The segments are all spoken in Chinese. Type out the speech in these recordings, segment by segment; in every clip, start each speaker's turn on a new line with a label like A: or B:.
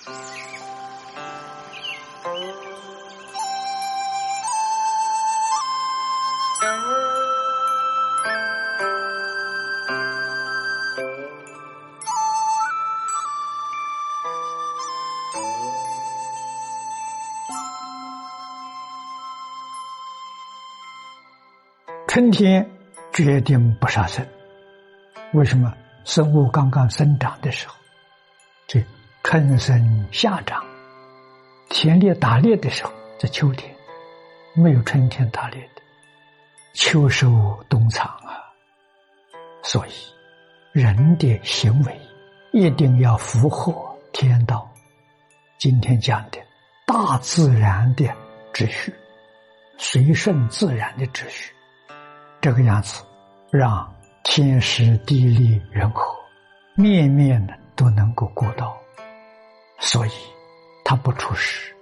A: 春天决定不杀生，为什么？生物刚刚生长的时候，这春生夏长，田猎打猎的时候，在秋天，没有春天打猎的，秋收冬藏啊。所以人的行为一定要符合天道，今天讲的大自然的秩序，随顺自然的秩序，这个样子让天时地利人和面面都能够顾到，所以他不出事。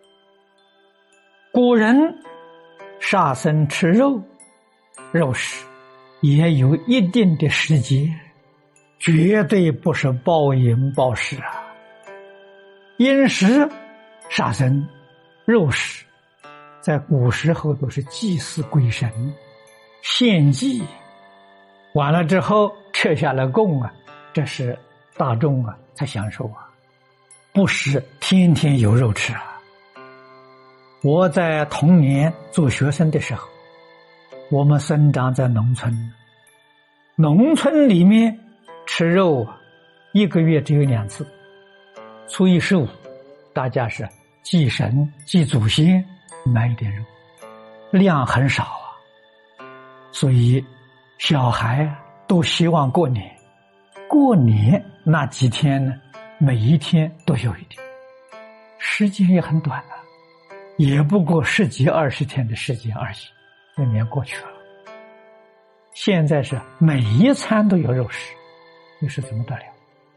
A: 古人杀生吃肉食也有一定的时节，绝对不是暴饮暴食啊。饮食杀生肉食在古时候都是祭祀鬼神，献祭完了之后撤下了供啊，这是大众啊才享受啊，不是天天有肉吃啊。我在童年做学生的时候，我们生长在农村，农村里面吃肉啊，一个月只有2次，初一15大家是祭神祭祖先，买一点肉，量很少啊，所以小孩都希望过年，过年那几天呢，每一天都有一点，时间也很短了，也不过10几20天的时间而已，那年过去了。现在是每一餐都有肉食，你是怎么得了？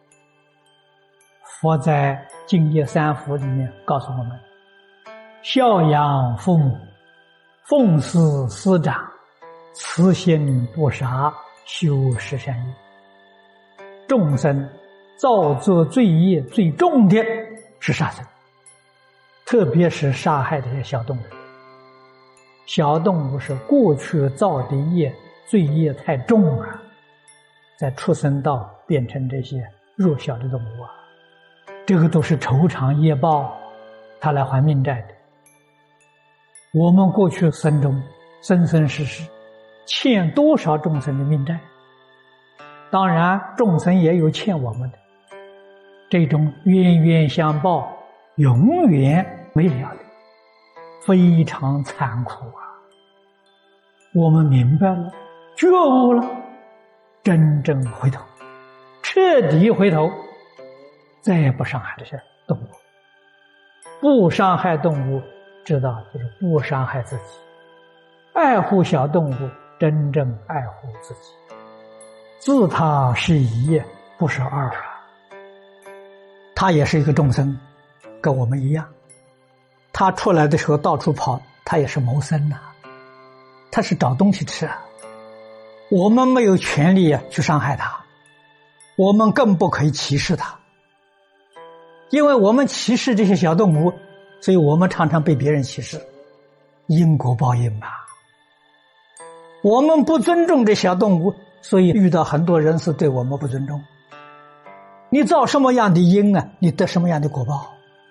A: 佛在净业三福里面告诉我们，孝养父母，奉事师长，慈心不杀，修十善业。众生造作罪业最重的是杀生，特别是杀害这些小动物。小动物是过去造的业，罪业太重啊，在畜生道变成这些弱小的动物啊，这个都是酬偿业报，他来还命债的。我们过去生中生生世世欠多少众生的命债，当然众生也有欠我们的，这种冤冤相报永远没了的，非常残酷啊。我们明白了，觉悟了，真正回头，彻底回头，再也不伤害这些动物，不伤害动物，知道就是不伤害自己，爱护小动物，真正爱护自己，自他是一，不是二啊。他也是一个众生，跟我们一样，他出来的时候到处跑，他也是谋生啊，他是找东西吃啊。我们没有权利去伤害他，我们更不可以歧视他，因为我们歧视这些小动物，所以我们常常被别人歧视，因果报应嘛。我们不尊重这小动物，所以遇到很多人是对我们不尊重。你造什么样的因啊，你得什么样的果报。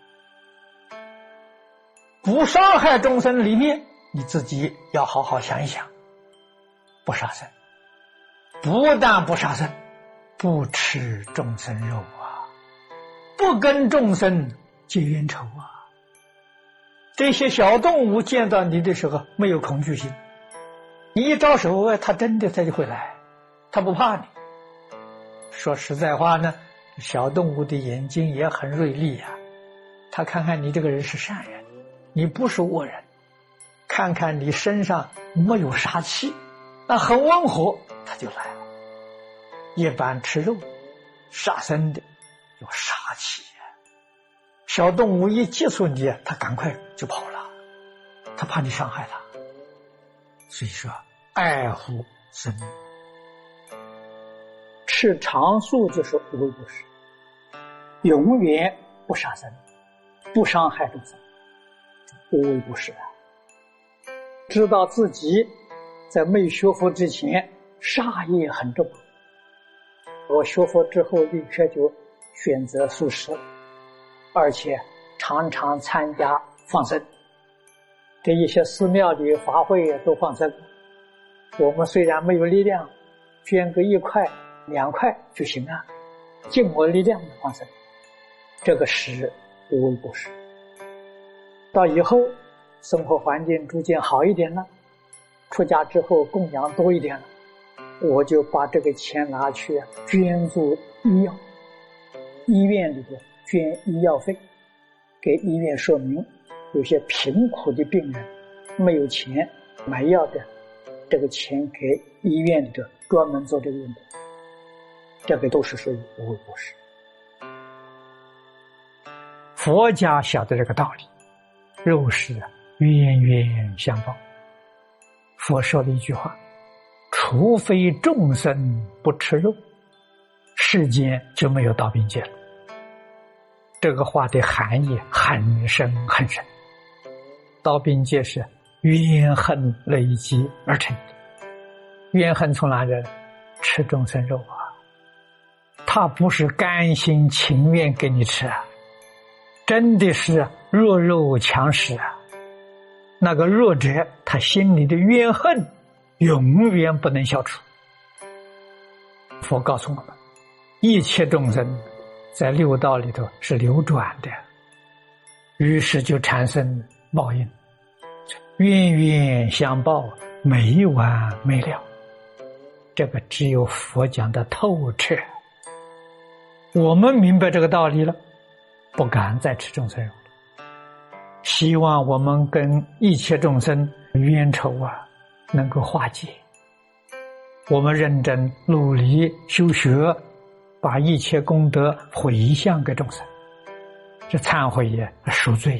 A: 不伤害众生里面，你自己要好好想一想，不杀生，不但不杀生，不吃众生肉啊，不跟众生结冤仇啊。这些小动物见到你的时候没有恐惧心，你一招手它真的就会来，它不怕你。说实在话呢，小动物的眼睛也很锐利啊，它看看你这个人是善人，你不是恶人，看看你身上没有杀气，那很温和，它就来了。一般吃肉杀生的有杀气啊，小动物一接触你，它赶快就跑了，它怕你伤害它。所以说爱护生命，吃长素就是无不是，永远不杀生，不伤害众生，无为不施啊！知道自己在没学佛之前杀业很重，我学佛之后立刻就选择素食，而且常常参加放生，这一些寺庙里法会都放生。我们虽然没有力量，捐个1块2块就行了，尽我力量的放生，这个是无为不施。到以后生活环境逐渐好一点了，出家之后供养多一点了，我就把这个钱拿去捐助医药，医院里头捐医药费，给医院说明有些贫苦的病人没有钱买药的，这个钱给医院里头专门做这个用的，这个都是属于无为不施。佛家晓得这个道理，肉食冤冤相报。佛说了一句话，除非众生不吃肉，世间就没有刀兵劫了。这个话的含义很深很深。刀兵劫是怨恨累积而成的，怨恨从哪里来？吃众生肉啊，他不是甘心情愿给你吃啊，真的是弱肉强食啊。那个弱者他心里的怨恨永远不能消除。佛告诉我们，一切众生在六道里头是流转的，于是就产生报应，冤冤相报，没完没了。这个只有佛讲的透彻，我们明白这个道理了，不敢再吃众生肉了。希望我们跟一切众生冤仇能够化解。我们认真努力修学，把一切功德回向给众生，这忏悔也赎罪。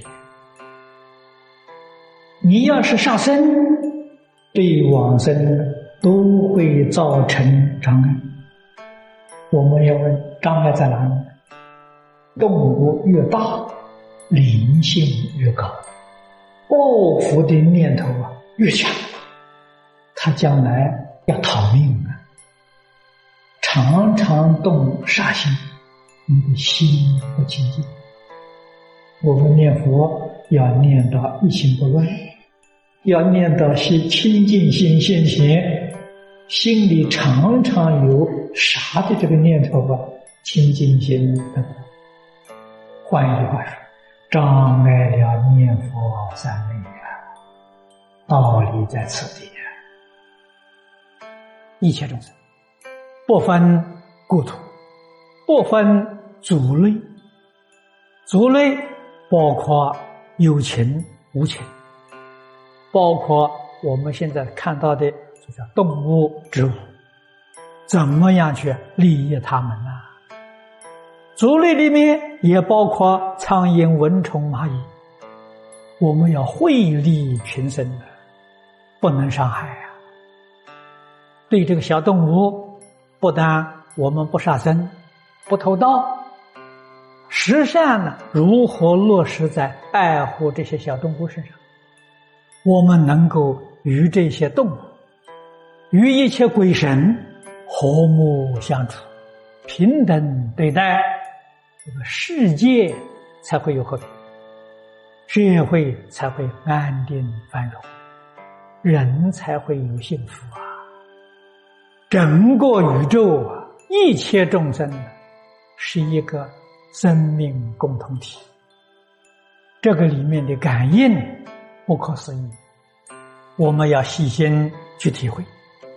A: 你要是杀生，对往生都会造成障碍。我们要问障碍在哪里？动物越大，灵性越高，报复的念头越强，他将来要逃命常常动杀心，你的心不清净。我们念佛要念到一心不乱，要念到是清净心现前，心里常常有杀的这个念头清净心的。换一句话说，障碍了念佛三昧道理在此地一切众生不分国土，不分族类，族类包括有情无情，包括我们现在看到的就叫动物植物，怎么样去利益他们呢？族类里面也包括苍蝇、蚊虫、蚂蚁，我们要惠利群生的，不能伤害对这个小动物，不但我们不杀生，不偷盗，实善呢，如何落实在爱护这些小动物身上？我们能够与这些动物，与一切鬼神和睦相处，平等对待，这个世界才会有和平，社会才会安定繁荣，人才会有幸福整个宇宙一切众生是一个生命共同体，这个里面的感应不可思议，我们要细心去体会。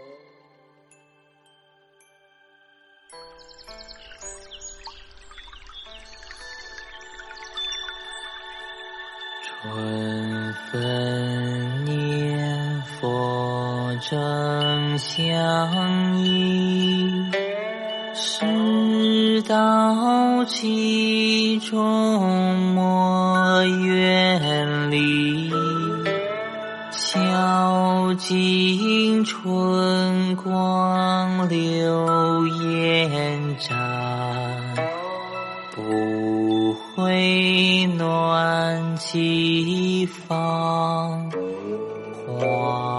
B: 春分念佛正相依，世道其中莫远离，晓尽春光流烟展，不不会暖几方花。